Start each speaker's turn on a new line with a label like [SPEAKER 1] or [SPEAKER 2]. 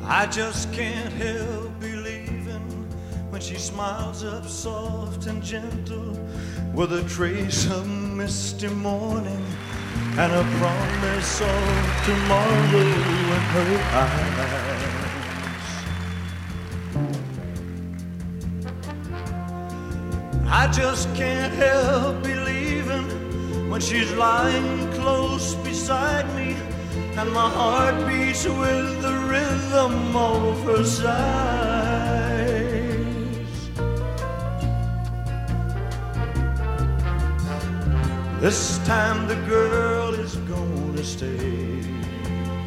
[SPEAKER 1] I just can't help believing when she smiles up soft and gentle with a trace of misty morning and a promise of tomorrow in her eyes. I just can't help believing when she's lying close beside me and my heart beats with the rhythm of her sighs. This time the girl is gonna stay.